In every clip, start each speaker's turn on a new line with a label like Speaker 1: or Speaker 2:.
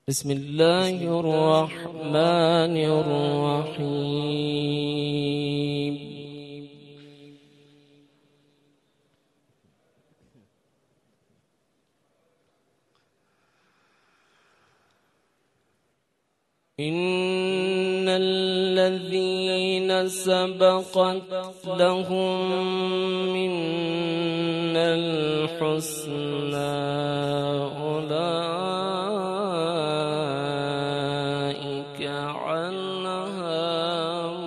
Speaker 1: بسم الله الرحمن الرحيم. إن الذين سبقت لهم منا الحسنى أولئك عنها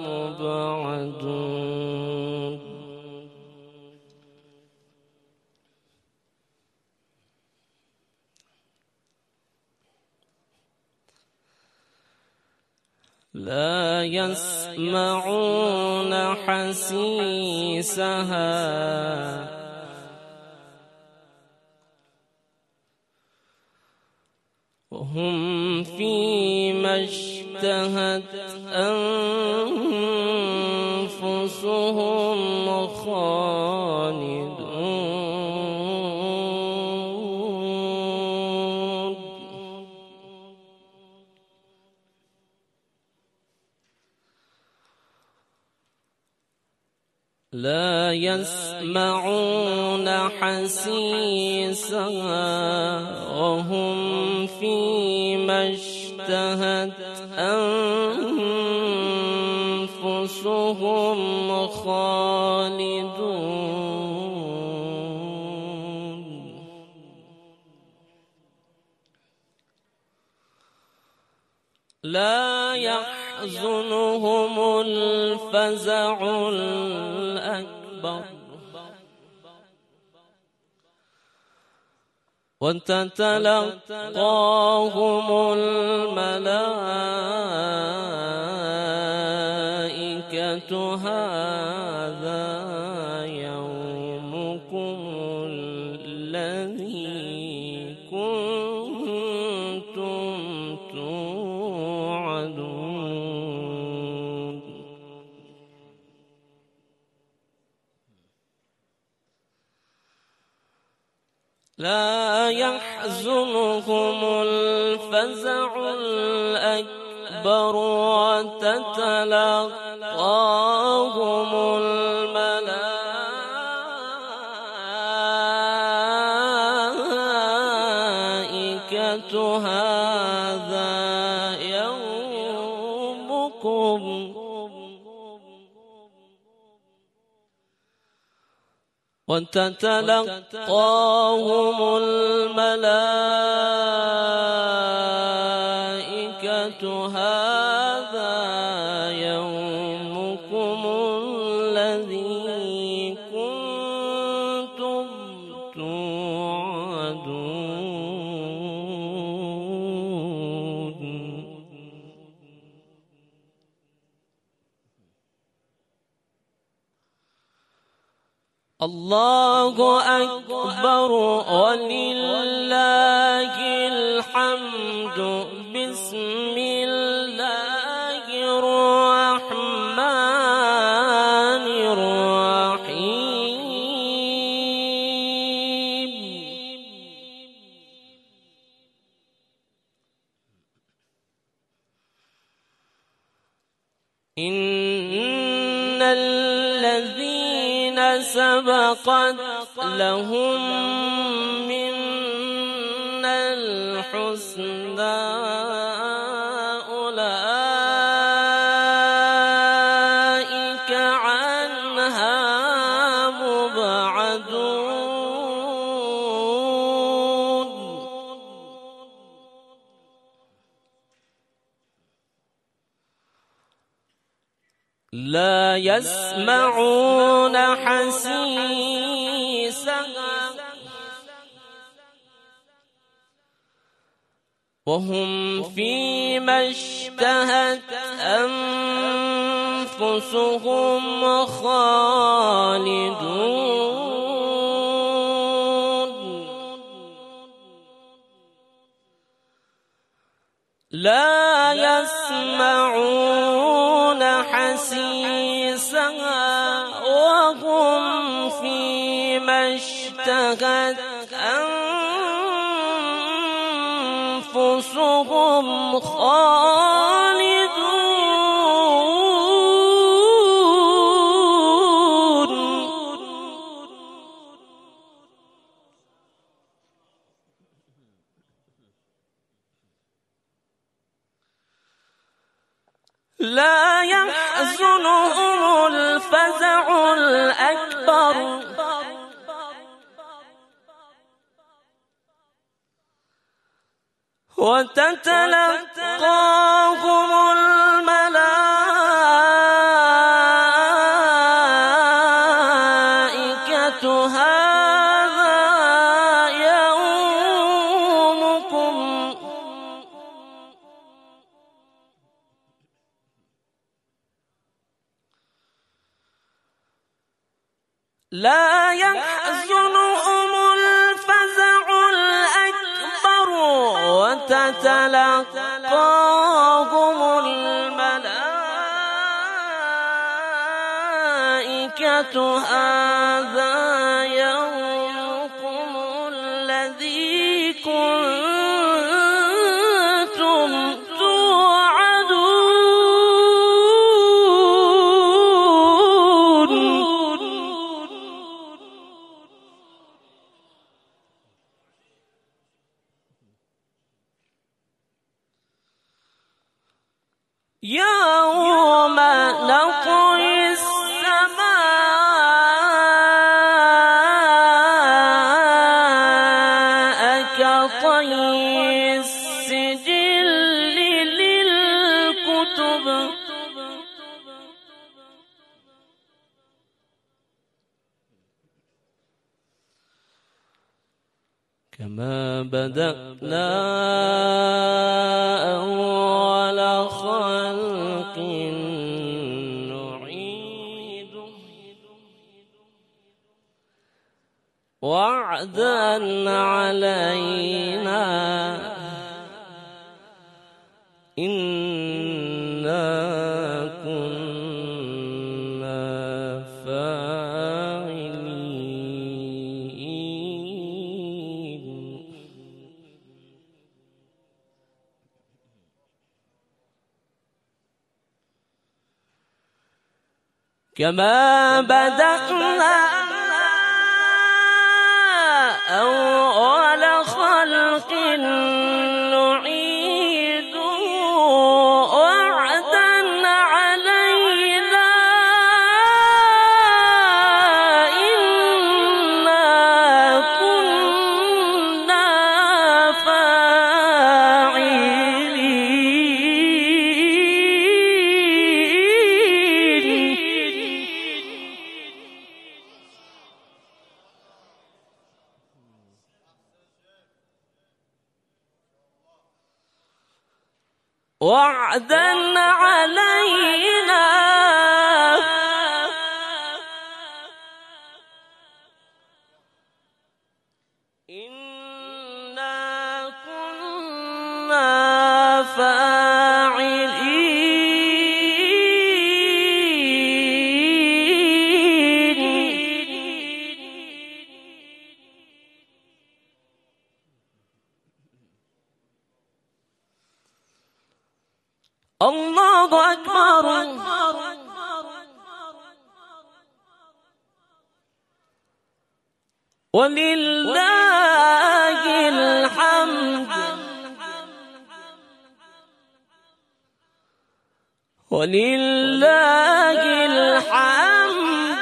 Speaker 1: مبعدون. لا يسمعون حسيسها وهم فيما اشتهت أنفسهم خالدون. لا يسمعون حسيسها وهم فيما اشتهت أنفسهم خالدون. لا يحزنهم الفزع الأكبر وتتلقاهم الملائكة هذا يومكم الذي كنتم توعدون. لا يحزنهم الفزع الأكبر وتتلقاهم الملائكة هذا يومكم وتتلقاهم الملائكة هذا يومكم الذي كنتم توعدون. الله أكبر ولله الحمد. بسم الله الرحمن الرحيم. إن الذين سبقت لهم منا الحسنى أولئك عنها مبعدون. لا يسمعون حسيسها وهم فيما اشتهت أنفسهم خالدون. لا يسمعون حسيسها وهم فيما اشتهت أنفسهم شمسهم خالدون لا يحزنهم الفزع الأكبر وتتلقاهم الملائكة هذا يومكم لا يحزنهم الفزع الأكبر وتتلقاهم الملائكة هذا يومكم الذي كنتم يوم نطوي السماء كطي السجل للكتب كما بدأنا أول خلق نعيده وعدا علينا إنا كنا فاعلين كما بدأنا أول خلق نعيده وعدا علينا إنا كنا وعدا علينا إنا كنا فاعلين الله أكبر ولله الحمد ولله الحمد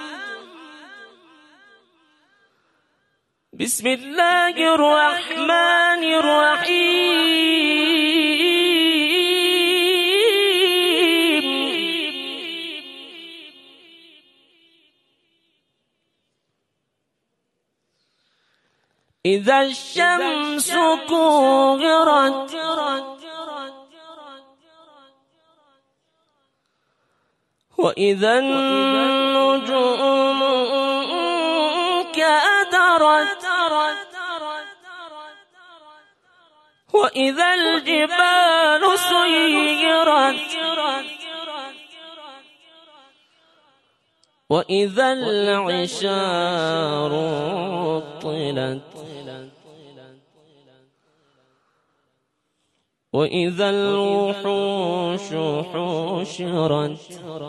Speaker 1: بسم الله الرحمن الرحيم إذا الشمس كورت وإذا النجوم كدرت وإذا الجبال سيرت وإذا العشار عطلت وإذا الوحوش حشرت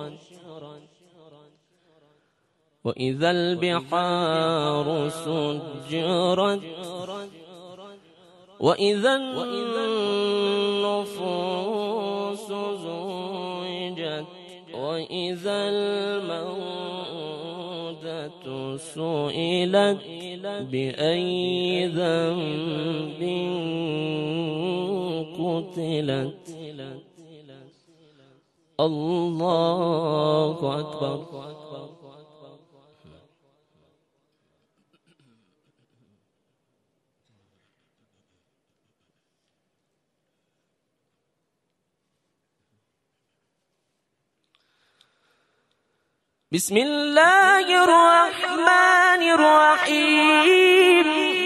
Speaker 1: وإذا البحار سجرت وإذا النفوس زوجت وإذا الموءودة سئلت بأي ذنب قتلت. الله أكبر. بسم الله الرحمن الرحيم.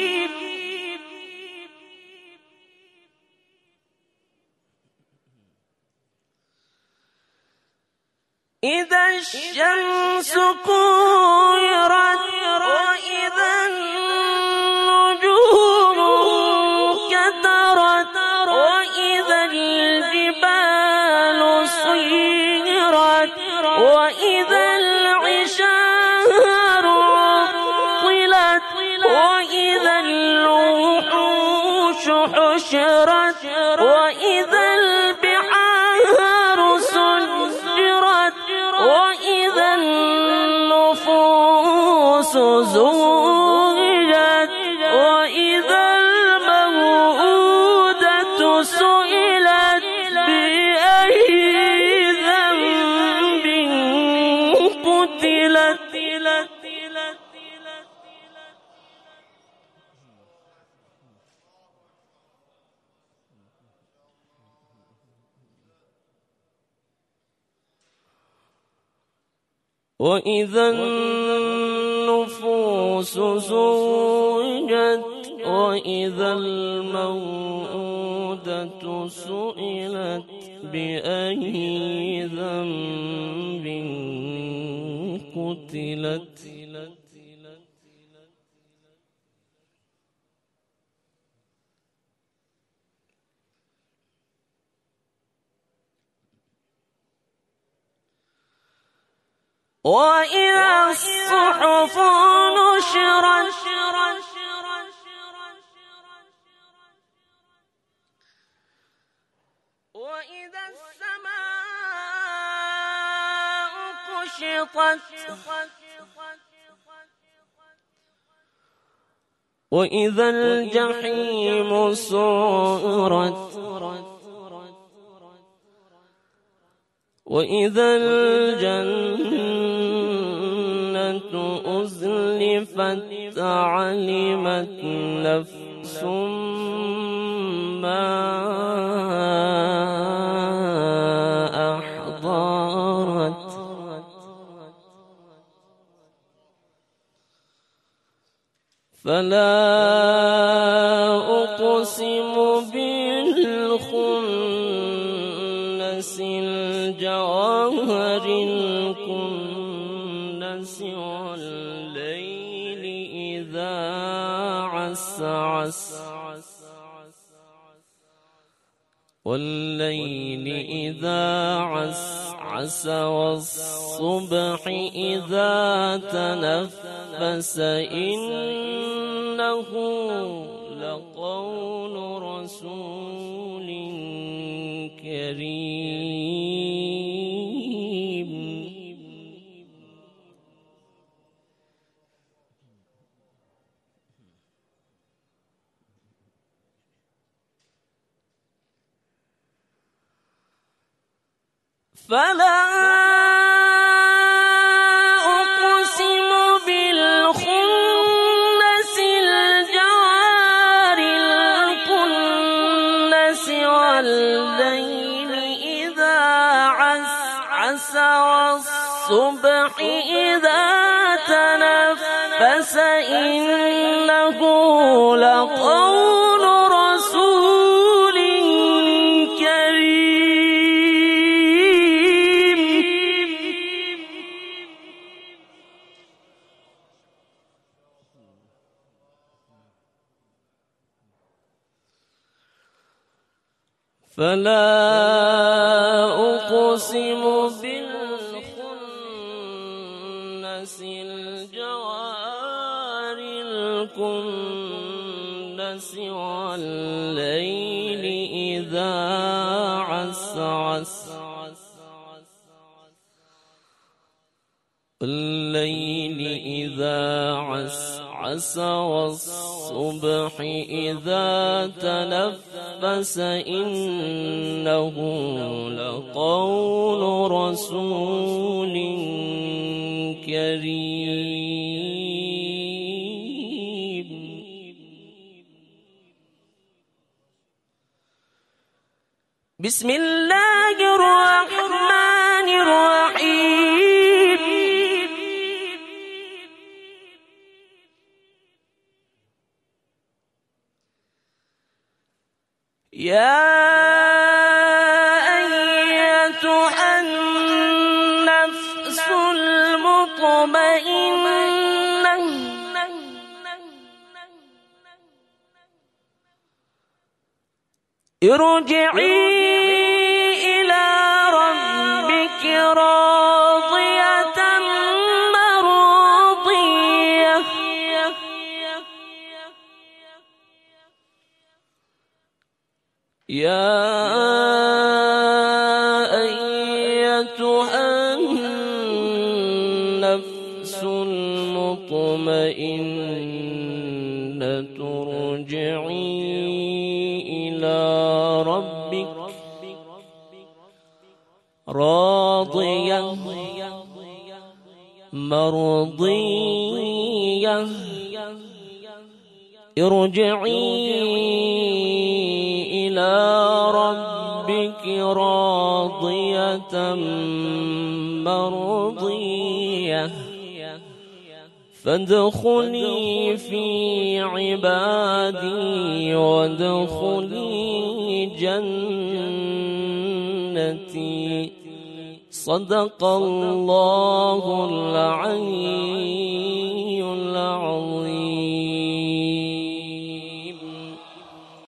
Speaker 1: إذا الشمس كورت وإذا النجوم كدرت وإذا الجبال سيرت وإذا العشار عطلت وإذا الوحوش حشرت وإذا البحار سجرت وإذا النفوس زوجت وإذا الموءودة سئلت بأي ذنب قتلت. وإذا النفوس زوجت وإذا الموءودة سئلت بأي ذنب قتلت. وإذا الصحف نشرت وإذا السماء كشطت وإذا الجحيم سعرت وإذا الجنة أزلفت علمت نفس ما أحضرت. فلا أقسم بالخنس الجوار الكنس والليل إذا عسعس والليل إذا عسعس والصبح إذا تنفس إنه لقول رسول كريم. فلا أقسم بالخنس الجوار الكنس والليل إذا عسعس والصبح إذا تنفس إنه لقول رسول كريم. فلا أقسم بالخنس الجوار الكنس والليل إذا عسعس والصبح إذا تنفس إنه لقول رسول كريم. بسم الله الرحمن الرحيم. يا أيتها النفس المطمئنة ارجعي إلى ربك راضية مرضية يا أيتها النفس المطمئنة ارجعي إلى ربك راضية مرضية ارجعي إلى ربك راضية مرضية فادخلي في عبادي وادخلي جنتي. صدق الله العظيم.